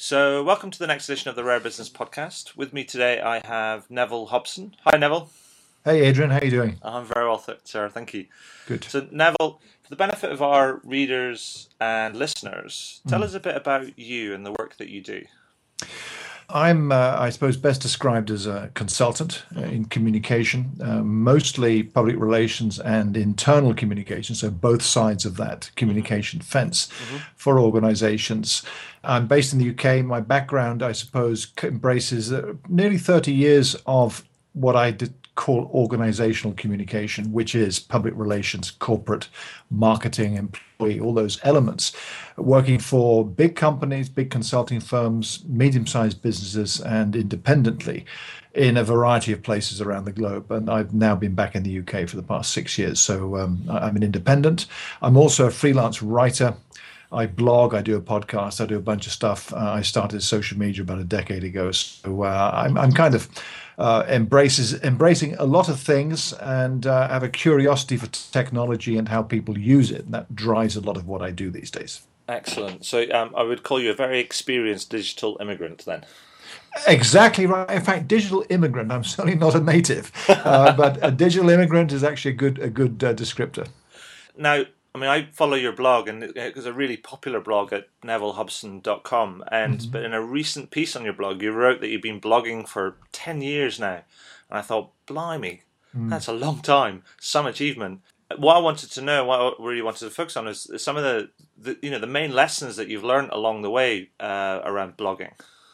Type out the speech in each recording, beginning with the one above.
So, welcome to the next edition of the Rare Business Podcast. With me today, I have Neville Hobson. Hi, Neville. Hey, Adrian. How you doing? I'm very well, sir. Thank you. Good. So, Neville, for the benefit of our readers and listeners, tell us a bit about you and the work that you do. I'm, I suppose, best described as a consultant in communication, mostly public relations and internal communication, so both sides of that communication fence for organizations. I'm based in the UK. My background, I suppose, embraces nearly 30 years of what I did call organizational communication, which is public relations, corporate marketing, employee, all those elements, working for big companies, big consulting firms, medium-sized businesses, and independently in a variety of places around the globe. And I've now been back in the UK for the past 6 years. So I'm an independent. I'm also a freelance writer. I blog, I do a podcast, I do a bunch of stuff. I started social media about a decade ago. So I'm kind of embracing a lot of things and have a curiosity for technology and how people use it. And that drives a lot of what I do these days. Excellent. So I would call you a very experienced digital immigrant then. Exactly right. In fact, digital immigrant. I'm certainly not a native, but a digital immigrant is actually a good descriptor. Now, I mean, I follow your blog, and it was a really popular blog at nevillehobson.com. But in a recent piece on your blog, you wrote that you've been blogging for 10 years now. And I thought, blimey, that's a long time, some achievement. What I wanted to know, what I really wanted to focus on, is some of the main lessons that you've learned along the way around blogging.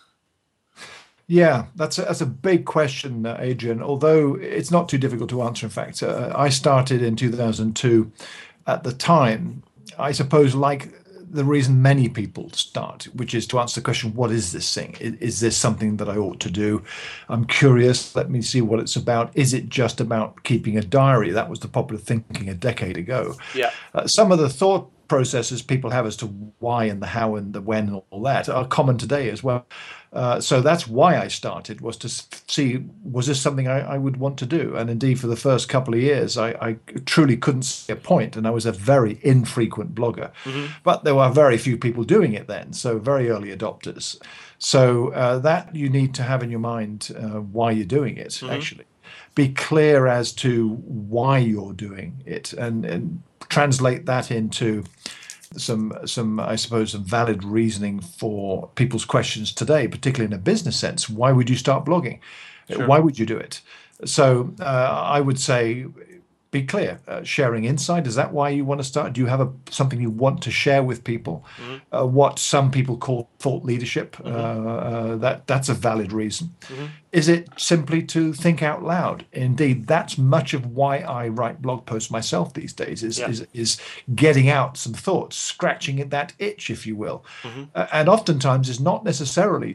Yeah, that's a big question, Adrian, although it's not too difficult to answer, in fact. I started in 2002. At the time, I suppose, like the reason many people start, which is to answer the question, what is this thing? Is this something that I ought to do? I'm curious. Let me see what it's about. Is it just about keeping a diary? That was the popular thinking a decade ago. Yeah. Some of the thought processes people have as to why and the how and the when and all that are common today as well. So that's why I started, was to see, was this something I would want to do? And indeed, for the first couple of years, I truly couldn't see a point, and I was a very infrequent blogger. But there were very few people doing it then, so very early adopters. So that you need to have in your mind why you're doing it, actually. Be clear as to why you're doing it, and translate that into some I suppose some valid reasoning for people's questions today, particularly in a business sense. Why would you start blogging? Sure. Why would you do it? So I would say, be clear. Sharing insight, is that why you want to start? Do you have something you want to share with people? What some people call thought leadership, that's a valid reason. Is it simply to think out loud? Indeed, that's much of why I write blog posts myself these days, is getting out some thoughts, scratching at that itch, if you will. And oftentimes it's not necessarily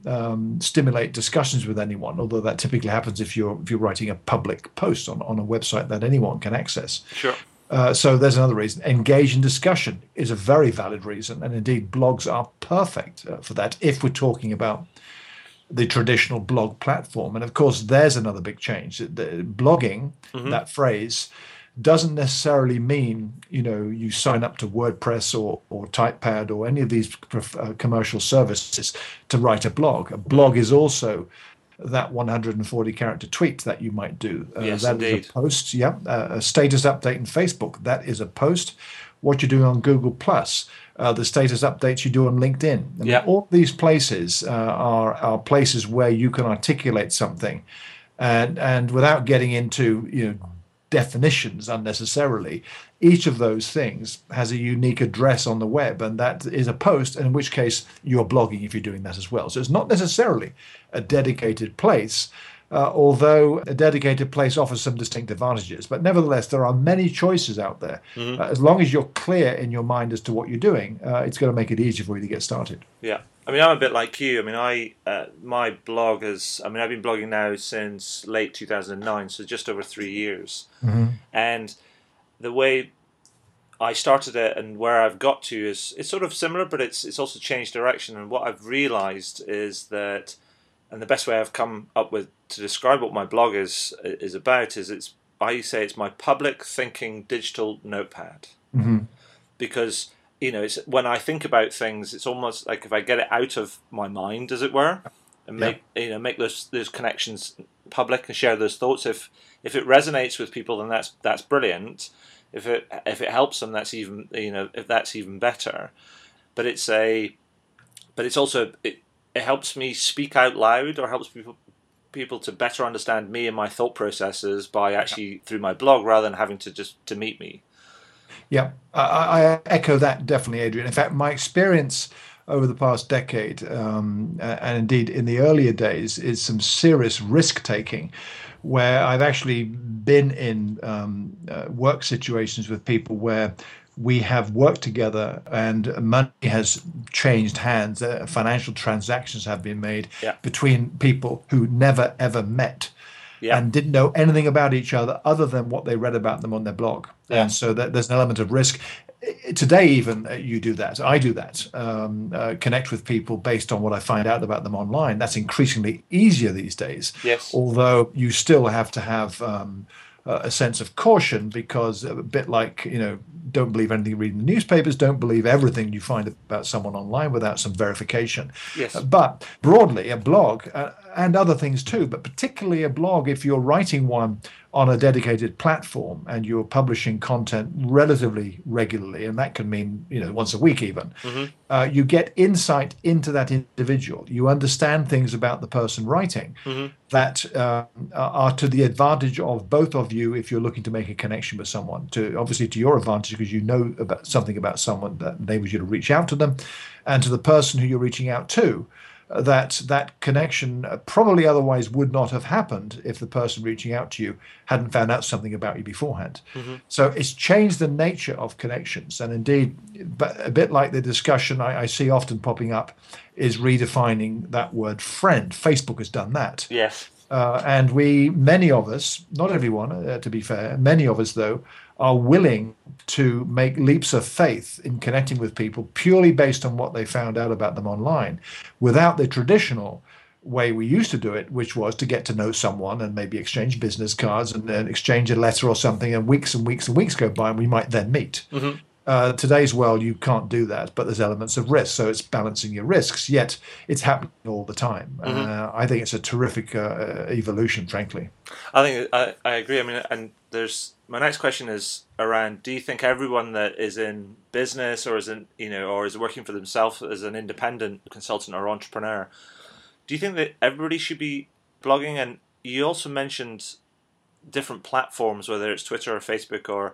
to stimulate discussions with anyone, although that typically happens if you're writing a public post on a website that anyone can access. Sure. So there's another reason. Engage in discussion is a very valid reason. And indeed, blogs are perfect for that if we're talking about the traditional blog platform. And of course, there's another big change. Blogging, that phrase, doesn't necessarily mean, you sign up to WordPress or TypePad or any of these commercial services to write a blog. A blog is also that 140 character tweet that you might do. Yes, that indeed. is a post, a status update in Facebook, that is a post. What you're doing on Google Plus, the status updates you do on LinkedIn. I mean, all these places are places where you can articulate something, and without getting into definitions unnecessarily, each of those things has a unique address on the web, and that is a post, in which case you're blogging if you're doing that as well. So it's not necessarily a dedicated place, although a dedicated place offers some distinct advantages. But nevertheless, there are many choices out there. As long as you're clear in your mind as to what you're doing, it's going to make it easier for you to get started. Yeah. I mean, I'm a bit like you. I mean, my blog is, I've been blogging now since late 2009, so just over 3 years. And the way I started it and where I've got to it's sort of similar, but it's also changed direction. And what I've realized is that, and the best way I've come up with to describe what my blog is about is I say it's my public thinking digital notepad. Because it's when I think about things, it's almost like if I get it out of my mind, as it were, and make those connections public and share those thoughts. If it resonates with people, then that's brilliant. If it helps them, that's even if that's even better. But it's also it helps me speak out loud, or helps people to better understand me and my thought processes by actually through my blog, rather than having to meet me. Yeah, I echo that definitely, Adrian. In fact, my experience over the past decade, and indeed in the earlier days, is some serious risk taking, where I've actually been in work situations with people where we have worked together and money has changed hands. Financial transactions have been made between people who never ever met and didn't know anything about each other than what they read about them on their blog. And so there's an element of risk. Today, even you do that. I do that. Connect with people based on what I find out about them online. That's increasingly easier these days. Yes. Although you still have to have a sense of caution, because a bit like, don't believe anything you read in the newspapers, don't believe everything you find about someone online without some verification. Yes. But broadly, a blog, and other things too, but particularly a blog, if you're writing one on a dedicated platform and you're publishing content relatively regularly, and that can mean once a week even, you get insight into that individual. You understand things about the person writing that are to the advantage of both of you if you're looking to make a connection with someone. Obviously to your advantage, because you know about something about someone that enables you to reach out to them, and to the person who you're reaching out to, that connection probably otherwise would not have happened if the person reaching out to you hadn't found out something about you beforehand. So it's changed the nature of connections. And indeed, but a bit like the discussion I see often popping up is redefining that word friend. Facebook has done that. Yes. And many of us, not everyone, to be fair, many of us, though, are willing to make leaps of faith in connecting with people purely based on what they found out about them online, without the traditional way we used to do it, which was to get to know someone and maybe exchange business cards and then exchange a letter or something, and weeks and weeks and weeks go by and we might then meet. Today's world, you can't do that, but there's elements of risk, so it's balancing your risks, yet it's happening all the time. I think it's a terrific evolution, frankly. I agree. I mean, and my next question is around, do you think everyone that is in business or is working for themselves as an independent consultant or entrepreneur, do you think that everybody should be blogging? And you also mentioned different platforms, whether it's Twitter or Facebook, or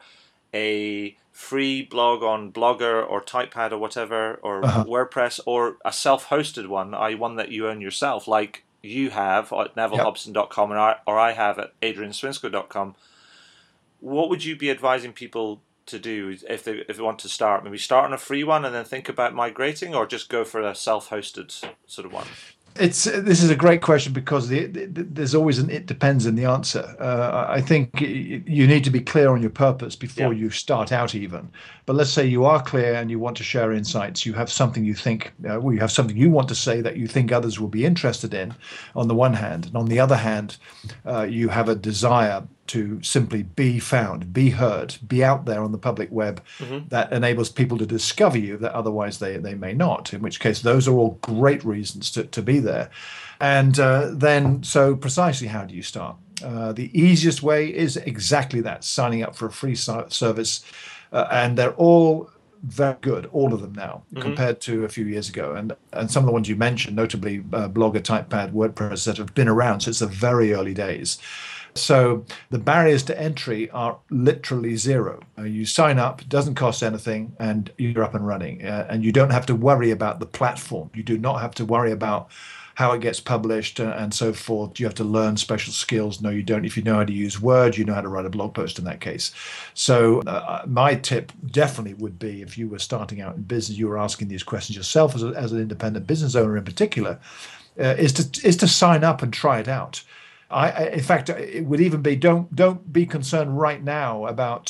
a free blog on Blogger or TypePad or whatever, or WordPress, or a self-hosted one, i.e. one that you own yourself, like you have at nevillehobson.com or I have at adrianswinscoe.com. What would you be advising people to do if they want to start? Maybe start on a free one and then think about migrating, or just go for a self-hosted sort of one? This is a great question, because there's always an it depends in the answer. I think you need to be clear on your purpose before you start out even. But let's say you are clear and you want to share insights. You have something you think, you have something you want to say that you think others will be interested in, on the one hand. And on the other hand, you have a desire to simply be found, be heard, be out there on the public web, that enables people to discover you that otherwise they may not, in which case those are all great reasons to be there. And then, so precisely how do you start? The easiest way is exactly that, signing up for a free service. And they're all very good, all of them now, compared to a few years ago. And some of the ones you mentioned, notably Blogger, TypePad, WordPress, that have been around since the very early days. So the barriers to entry are literally zero. You sign up, it doesn't cost anything, and you're up and running. And you don't have to worry about the platform. You do not have to worry about how it gets published and so forth. You have to learn special skills. No, you don't. If you know how to use Word, you know how to write a blog post in that case. So my tip definitely would be, if you were starting out in business, you were asking these questions yourself as an independent business owner in particular, is to sign up and try it out. In fact, it would even be don't be concerned right now about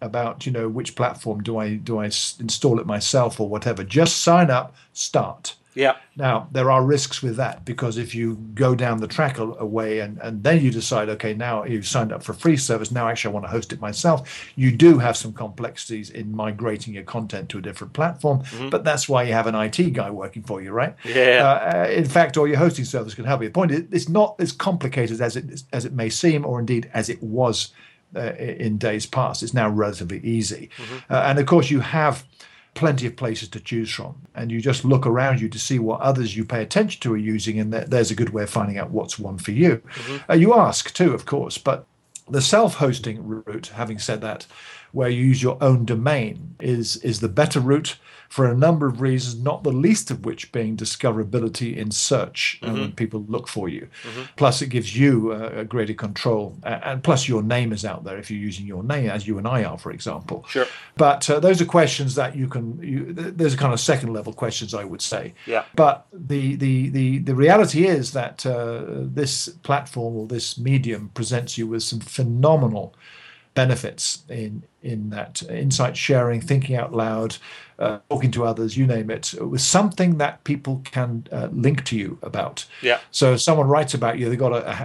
which platform do I install it myself or whatever. Just sign up, start. Yeah. Now, there are risks with that, because if you go down the track a way and then you decide, okay, now you've signed up for a free service, now actually I want to host it myself, you do have some complexities in migrating your content to a different platform. But that's why you have an IT guy working for you, right? Yeah. In fact, or your hosting service can help you. The point is, it's not as complicated as it may seem, or indeed as it was in days past. It's now relatively easy. And of course, you have plenty of places to choose from, and you just look around you to see what others you pay attention to are using, and there's a good way of finding out what's one for you. You ask too, of course, but the self-hosting route, having said that, where you use your own domain, is the better route for a number of reasons, not the least of which being discoverability in search when people look for you. Plus, it gives you a greater control, and plus your name is out there if you're using your name, as you and I are, for example. Sure. But those are questions that those are kind of second level questions, I would say. Yeah. But the reality is that this platform or this medium presents you with some phenomenal benefits in that insight sharing, thinking out loud, talking to others, you name it, with something that people can link to you about. Yeah. So if someone writes about you, they've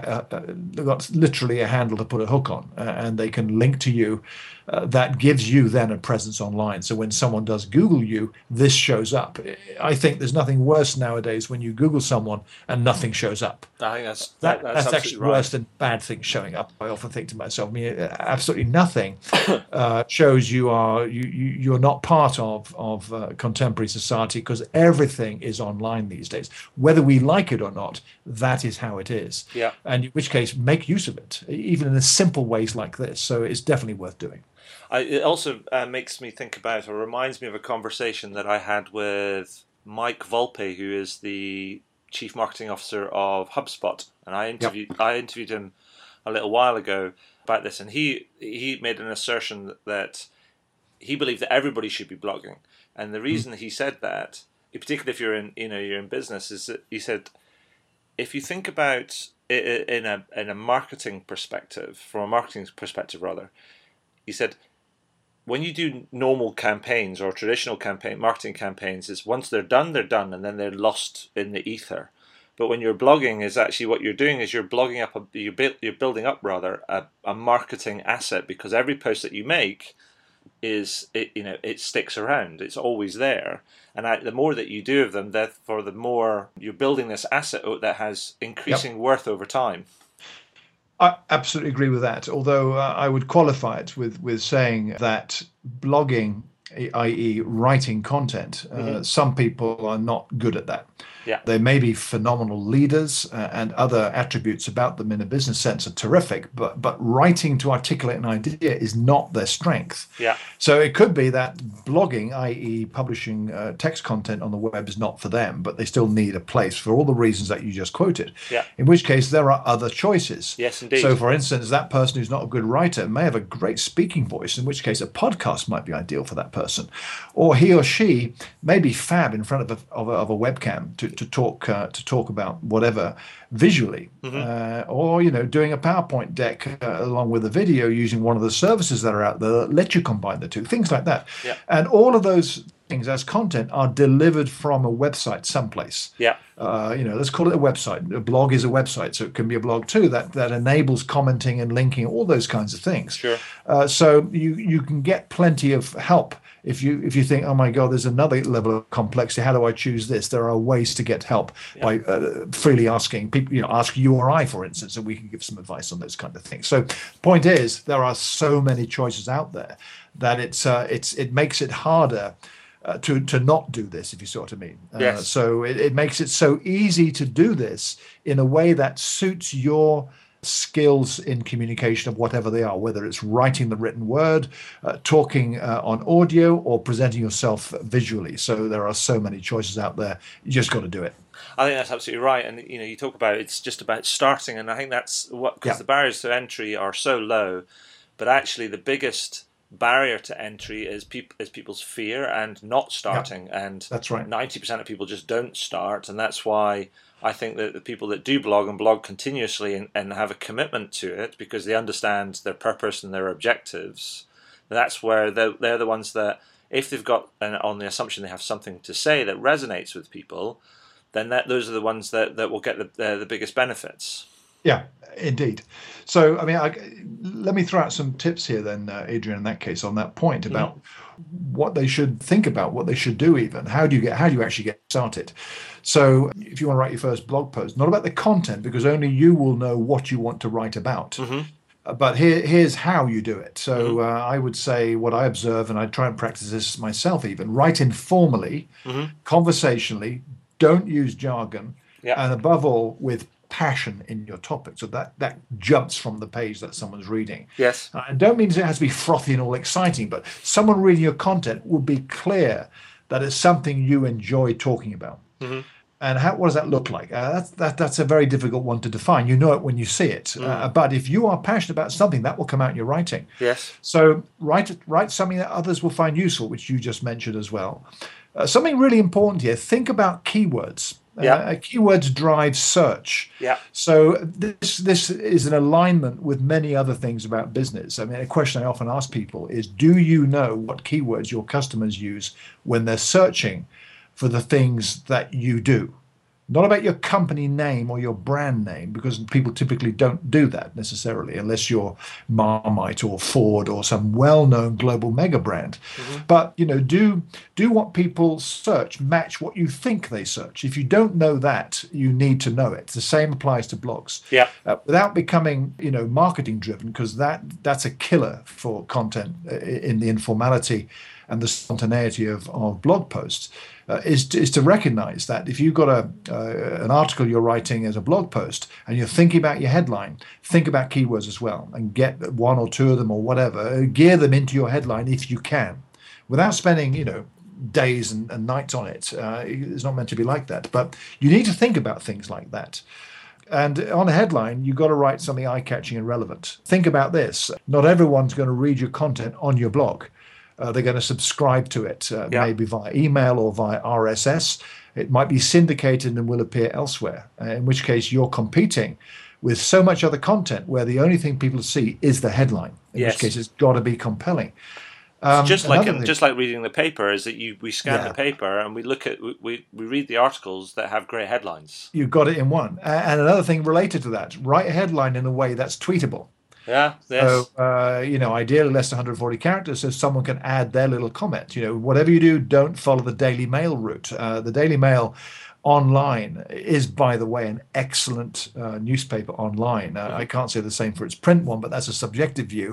got literally a handle to put a hook on, and they can link to you. That gives you then a presence online. So when someone does Google you, this shows up. I think there's nothing worse nowadays when you Google someone and nothing shows up. I think that's That's actually right. worse than bad things showing up. I often think to myself, I mean, absolutely nothing shows you're not part of contemporary society, because everything is online these days. Whether we like it or not, that is how it is. Yeah. And in which case, make use of it, even in simple ways like this. So it's definitely worth doing. It also makes me think about, or reminds me of a conversation that I had with Mike Volpe, who is the Chief Marketing Officer of HubSpot, and I interviewed him a little while ago about this, and he made an assertion that he believed that everybody should be blogging, and the reason he said that, particularly if you're in business, is that he said, if you think about it in a marketing perspective, from a marketing perspective rather, he said, when you do normal campaigns or traditional marketing campaigns, is once they're done, and then they're lost in the ether. But when you're blogging, is actually what you're doing is you're building up a marketing asset, because every post that you make it sticks around. It's always there, and the more that you do of them, therefore the more you're building this asset that has increasing worth over time. I absolutely agree with that. Although I would qualify it with saying that blogging, i.e., writing content, some people are not good at that. Yeah. They may be phenomenal leaders, and other attributes about them in a business sense are terrific, but writing to articulate an idea is not their strength. Yeah. So it could be that blogging, i.e., publishing text content on the web, is not for them, but they still need a place for all the reasons that you just quoted. Yeah. In which case, there are other choices. Yes, indeed. So, for instance, that person who's not a good writer may have a great speaking voice, in which case a podcast might be ideal for that person. Or he or she may be fab in front of a webcam to talk about whatever visually, or doing a PowerPoint deck along with a video using one of the services that are out there that let you combine the two, things like that. Yeah. And all of those things as content are delivered from a website someplace. Yeah. Let's call it a website. A blog is a website, so it can be a blog too that enables commenting and linking, all those kinds of things. Sure. So you can get plenty of help. If you think, oh my God, there's another level of complexity, how do I choose this? There are ways to get help by freely asking people, ask you or I, for instance, and we can give some advice on those kind of things. So point is, there are so many choices out there that it makes it harder to not do this, if you see what I mean. Yes. So it makes it so easy to do this in a way that suits your skills in communication of whatever they are, whether it's writing the written word, talking on audio, or presenting yourself visually. So there are so many choices out there. You just got to do it. I think that's absolutely right. And you talk about it's just about starting, and I think that's because the barriers to entry are so low, but actually the biggest barrier to entry is people's fear and not starting. And that's right. 90% of people just don't start, and that's why I think that the people that do blog and blog continuously and have a commitment to it because they understand their purpose and their objectives, that's where they're the ones that, if they've got, on the assumption they have something to say that resonates with people, then those are the ones that will get the biggest benefits. Yeah, indeed. So, I mean, let me throw out some tips here then, Adrian, in that case, on that point about what they should think about, what they should do even. How do you actually get started? So if you want to write your first blog post, not about the content, because only you will know what you want to write about. But here's how you do it. So I would say what I observe, and I try and practice this myself even, write informally, conversationally, don't use jargon, and above all, with passion in your topic, so that jumps from the page that someone's reading. Yes. I don't mean it has to be frothy and all exciting, but someone reading your content will be clear that it's something you enjoy talking about. And what does that look like? That's a very difficult one to define. You know it when you see it. But if you are passionate about something, that will come out in your writing. Yes. So write something that others will find useful, which you just mentioned as well. Something really important here, think about keywords. Keywords drive search. So this is an alignment with many other things about business. I mean, a question I often ask people is, do you know what keywords your customers use when they're searching for the things that you do? Not about your company name or your brand name, because people typically don't do that necessarily, unless you're Marmite or Ford or some well-known global mega brand. But do what people search match what you think they search? If you don't know that, you need to know it. The same applies to blogs. Without becoming marketing driven, because that's a killer for content in the informality and the spontaneity of blog posts. Is to recognize that if you've got an article you're writing as a blog post and you're thinking about your headline, think about keywords as well, and get one or two of them or whatever, gear them into your headline if you can, without spending days and nights on it. It's not meant to be like that, but you need to think about things like that. And on a headline, you've got to write something eye-catching and relevant. Think about this. Not everyone's going to read your content on your blog. They're going to subscribe to it, maybe via email or via RSS. It might be syndicated and will appear elsewhere, in which case you're competing with so much other content where the only thing people see is the headline, in which case it's got to be compelling. Just like reading the paper, is that we scan the paper and we look at we read the articles that have great headlines. You've got it in one. And another thing related to that, write a headline in a way that's tweetable. So, ideally less than 140 characters, so someone can add their little comment. Whatever you do, don't follow the Daily Mail route. The Daily Mail online is, by the way, an excellent newspaper online. I can't say the same for its print one, but that's a subjective view.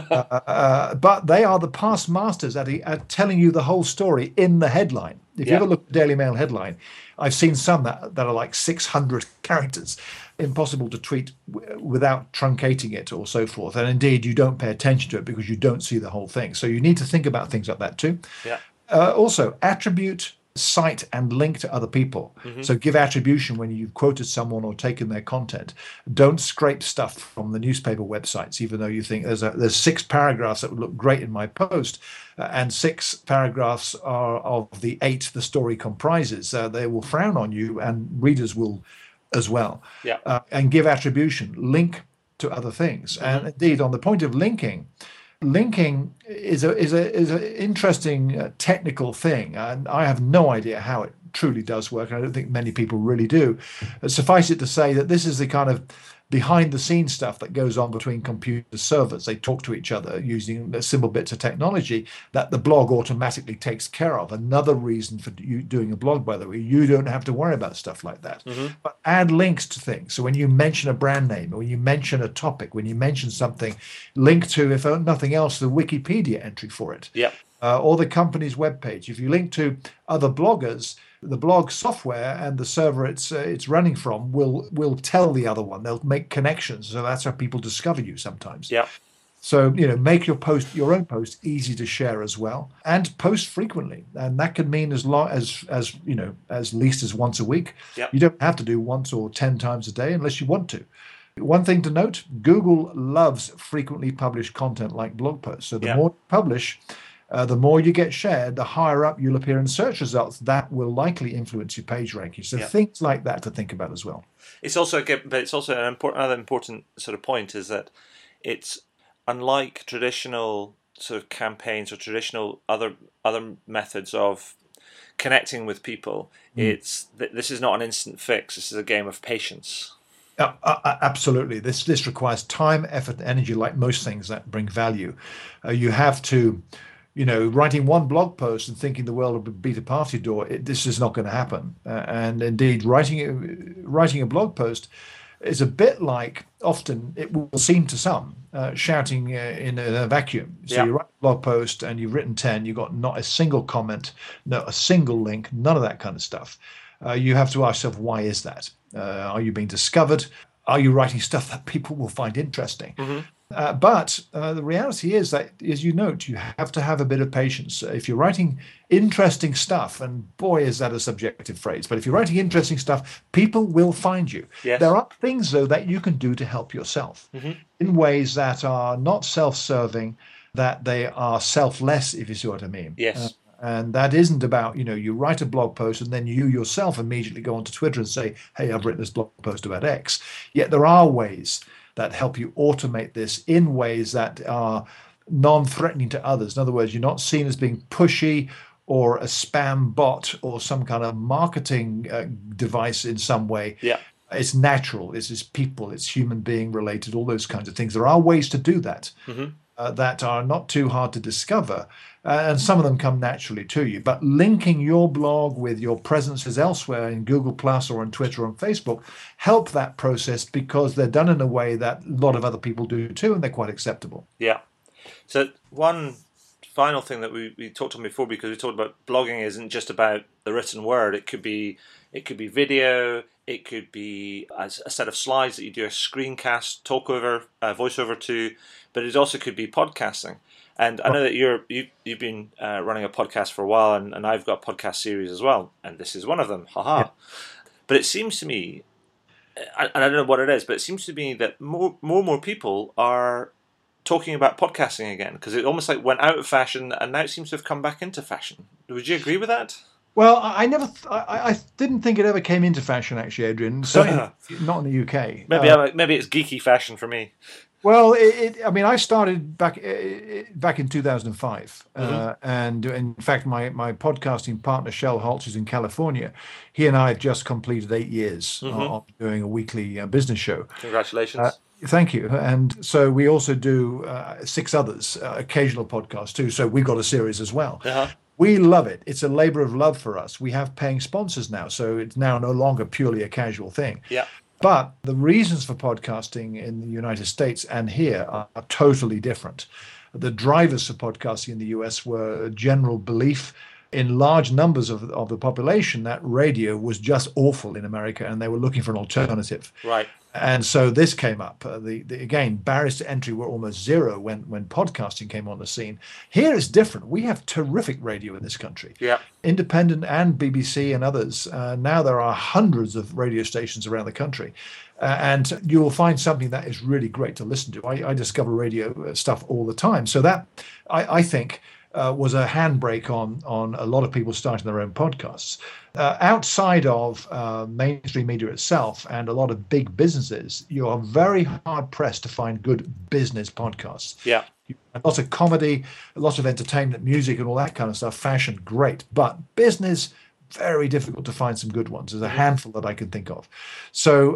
But they are the past masters at telling you the whole story in the headline. If you ever look at the Daily Mail headline, I've seen some that are like 600 characters. Impossible to tweet without truncating it or so forth. And indeed, you don't pay attention to it because you don't see the whole thing. So you need to think about things like that too. Also, attribute, cite, and link to other people. So give attribution when you've quoted someone or taken their content. Don't scrape stuff from the newspaper websites, even though you think there's 6 paragraphs that would look great in my post, and 6 paragraphs are of the 8 the story comprises. They will frown on you, and readers will as well. And give attribution, link to other things. And indeed, on the point of linking is an interesting technical thing, and I have no idea how it truly does work, and I don't think many people really do. Suffice it to say that this is the kind of behind the scenes stuff that goes on between computer servers. They talk to each other using simple bits of technology that the blog automatically takes care of. Another reason for you doing a blog, by the way, you don't have to worry about stuff like that. But add links to things. So when you mention a brand name, or when you mention a topic, when you mention something, link to, if nothing else, the Wikipedia entry for it. Or the company's webpage. If you link to other bloggers, the blog software and the server it's running from will tell the other one. They'll make connections, so that's how people discover you sometimes. So make your own post easy to share as well, and post frequently, and that can mean as least as once a week. You don't have to do once or 10 times a day unless you want to. One thing to note: Google loves frequently published content like blog posts. So the more you publish, the more you get shared, the higher up you'll appear in search results. That will likely influence your page ranking. So things like that to think about as well. It's also another important sort of point is that it's unlike traditional sort of campaigns or traditional other methods of connecting with people, this is not an instant fix. This is a game of patience. Absolutely. This requires time, effort, and energy, like most things that bring value. You have to, writing one blog post and thinking the world will beat a party door, this is not going to happen. And indeed, writing a blog post is a bit like, often it will seem to some, shouting in a vacuum. So you write a blog post and you've written 10, you've got not a single comment, not a single link, none of that kind of stuff. You have to ask yourself, why is that? Are you being discovered? Are you writing stuff that people will find interesting? But the reality is that, as you note, you have to have a bit of patience. If you're writing interesting stuff, and boy, is that a subjective phrase, but if you're writing interesting stuff, people will find you. Yes. There are things, though, that you can do to help yourself in ways that are not self-serving, that they are selfless, if you see what I mean. Yes. And that isn't about, you write a blog post and then you yourself immediately go onto Twitter and say, hey, I've written this blog post about X. Yet there are ways that help you automate this in ways that are non-threatening to others. In other words, you're not seen as being pushy or a spam bot or some kind of marketing device in some way. Yeah. It's natural. It's people. It's human being related, all those kinds of things. There are ways to do that. That are not too hard to discover, and some of them come naturally to you. But linking your blog with your presences elsewhere in Google Plus or on Twitter or on Facebook help that process, because they're done in a way that a lot of other people do too, and they're quite acceptable. Yeah. So one final thing that we talked on before, because we talked about blogging isn't just about the written word. It could be video. It could be a set of slides that you do a screencast, talk over, voiceover to, but it also could be podcasting. And I know that you've been running a podcast for a while, and I've got a podcast series as well, and this is one of them. Haha. Yeah. But it seems to me, and I don't know what it is, but it seems to me that more people are talking about podcasting again, because it almost like went out of fashion, and now it seems to have come back into fashion. Would you agree with that? Well, I didn't think it ever came into fashion, actually, Adrian. Certainly not in the UK. Maybe it's geeky fashion for me. Well, I started back in 2005, and in fact, my podcasting partner, Shell Holtz, is in California. He and I have just completed 8 years of doing a weekly business show. Congratulations. Thank you. And so we also do 6 others, occasional podcasts too. So we've got a series as well. We love it. It's a labor of love for us. We have paying sponsors now, so it's now no longer purely a casual thing. Yeah. But the reasons for podcasting in the United States and here are totally different. The drivers for podcasting in the US were a general belief in large numbers of the population that radio was just awful in America, and they were looking for an alternative. Right. And so this came up. Again, barriers to entry were almost zero when podcasting came on the scene. Here it's different. We have terrific radio in this country. Yeah. Independent and BBC and others. Now there are hundreds of radio stations around the country. And you will find something that is really great to listen to. I discover radio stuff all the time. So that, I think, was a handbrake on a lot of people starting their own podcasts. Outside of mainstream media itself and a lot of big businesses, you are very hard pressed to find good business podcasts. Yeah. Lots of comedy, lots of entertainment, music and all that kind of stuff. Fashion, great. But business, very difficult to find some good ones. There's a handful that I can think of. So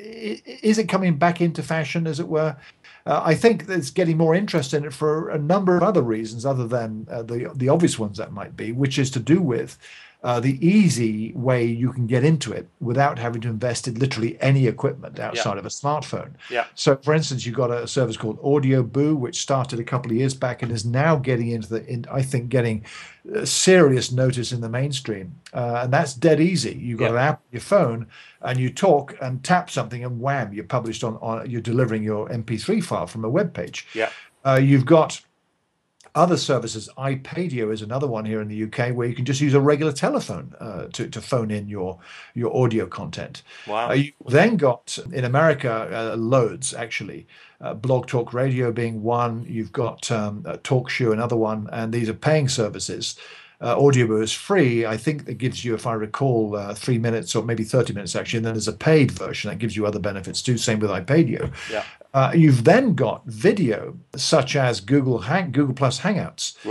is it coming back into fashion, as it were? I think there's getting more interest in it for a number of other reasons other than the obvious ones that might be, which is to do with the easy way you can get into it without having to invest in literally any equipment outside of a smartphone. Yeah. So, for instance, you've got a service called Audioboo, which started a couple of years back and is now getting getting serious notice in the mainstream. And that's dead easy. You've got an app on your phone, and you talk and tap something, and wham, you're published you're delivering your MP3 file from a web page. Yeah. You've got other services. iPadio is another one here in the UK where you can just use a regular telephone to phone in your audio content. Wow. You've then got, in America, loads actually. Blog Talk Radio being one. You've got TalkShoe, another one, and these are paying services. Audioboo is free. I think that gives you, if I recall, 3 minutes or maybe 30 minutes actually, and then there's a paid version that gives you other benefits too. Same with iPadio. Yeah. You've then got video, such as Google Plus Hangouts. Right.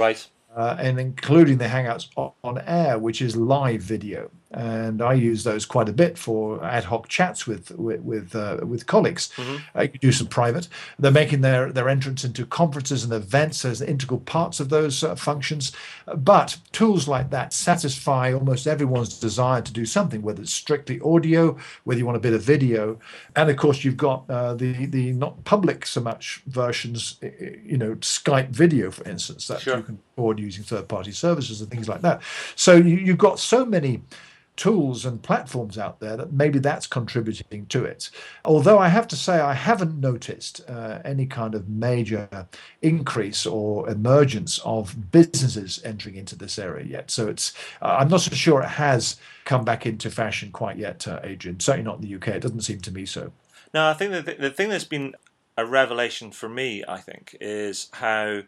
and including the Hangouts on Air, which is live video. And I use those quite a bit for ad hoc chats with colleagues. You can do some private. They're making their entrance into conferences and events as integral parts of those functions. But tools like that satisfy almost everyone's desire to do something, whether it's strictly audio, whether you want a bit of video, and of course you've got the not public so much versions, Skype video, for instance, that you can record using third-party services and things like that. So you've got so many tools and platforms out there that maybe that's contributing to it. Although I have to say I haven't noticed any kind of major increase or emergence of businesses entering into this area yet. So I'm not so sure it has come back into fashion quite yet, Adrian. Certainly not in the UK. It doesn't seem to me so. No, I think the thing that's been a revelation for me, I think, is how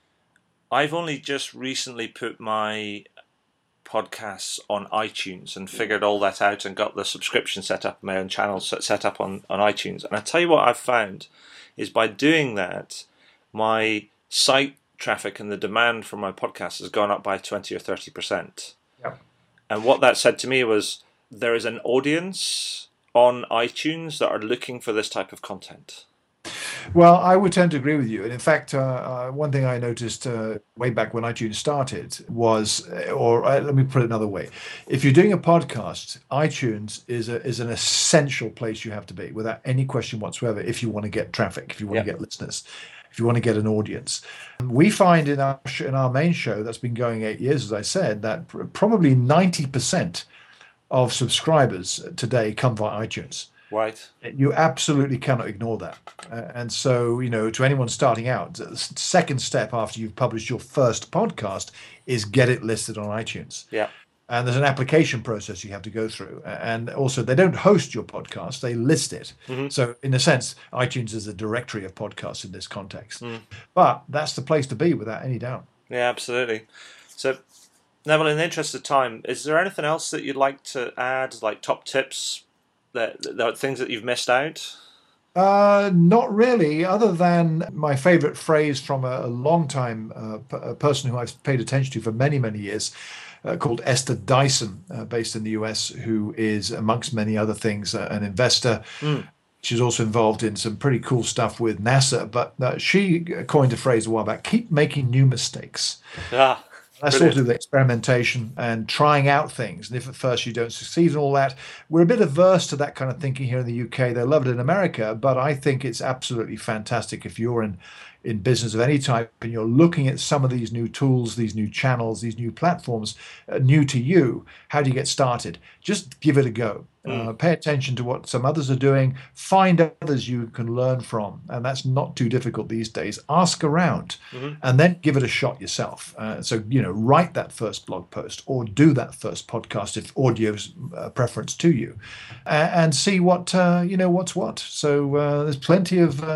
I've only just recently put my podcasts on iTunes and figured all that out and got the subscription set up, my own channel set up on iTunes. And I tell you what I've found is by doing that, my site traffic and the demand for my podcast has gone up by 20 or 30%. Yeah. And what that said to me was there is an audience on iTunes that are looking for this type of content. Well, I would tend to agree with you. And in fact, one thing I noticed way back when iTunes started was, let me put it another way. If you're doing a podcast, iTunes is an essential place you have to be without any question whatsoever if you want to get traffic, if you want to get listeners, if you want to get an audience. We find in our main show that's been going 8 years, as I said, that probably 90% of subscribers today come via iTunes. Right. You absolutely cannot ignore that. And so, to anyone starting out, the second step after you've published your first podcast is get it listed on iTunes. Yeah. And there's an application process you have to go through. And also, they don't host your podcast, they list it. So, in a sense, iTunes is a directory of podcasts in this context. But that's the place to be without any doubt. Yeah, absolutely. So, Neville, in the interest of time, is there anything else that you'd like to add, like top tips? The things that you've missed out? Not really, other than my favorite phrase from a long-time person who I've paid attention to for many, many years, called Esther Dyson, based in the US, who is, amongst many other things, an investor. She's also involved in some pretty cool stuff with NASA, but she coined a phrase a while back, keep making new mistakes. That's sort of the experimentation and trying out things. And if at first you don't succeed and all that, we're a bit averse to that kind of thinking here in the UK. They love it in America, but I think it's absolutely fantastic if you're in business of any type and you're looking at some of these new tools, these new channels, these new platforms, new to you. How do you get started? Just give it a go. Pay attention to what some others are doing. Find others you can learn from. And that's not too difficult these days. Ask around and then give it a shot yourself. So, write that first blog post or do that first podcast if audio's preference to you and see what, what's what. So there's plenty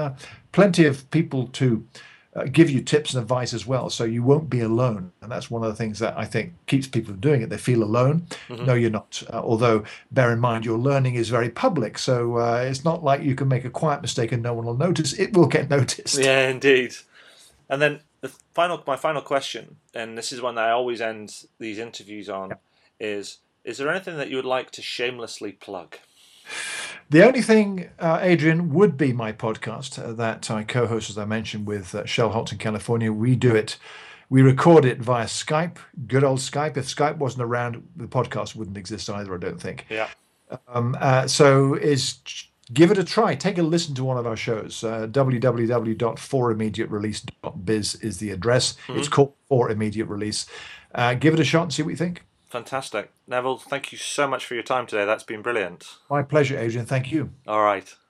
of people to give you tips and advice as well, so you won't be alone. And that's one of the things that I think keeps people doing it. They feel alone. No, you're not. Although, bear in mind, your learning is very public, so it's not like you can make a quiet mistake and no one will notice. It will get noticed. Yeah, indeed. And then my final question, and this is one that I always end these interviews on, is there anything that you would like to shamelessly plug? The only thing, Adrian, would be my podcast that I co-host, as I mentioned, with Shell Holtz in California. We record it via Skype, good old Skype. If Skype wasn't around, the podcast wouldn't exist either, I don't think. Yeah. Give it a try. Take a listen to one of our shows. www.forimmediaterelease.biz is the address. It's called For Immediate Release. Give it a shot and see what you think. Fantastic. Neville, thank you so much for your time today. That's been brilliant. My pleasure, Adrian. Thank you. All right.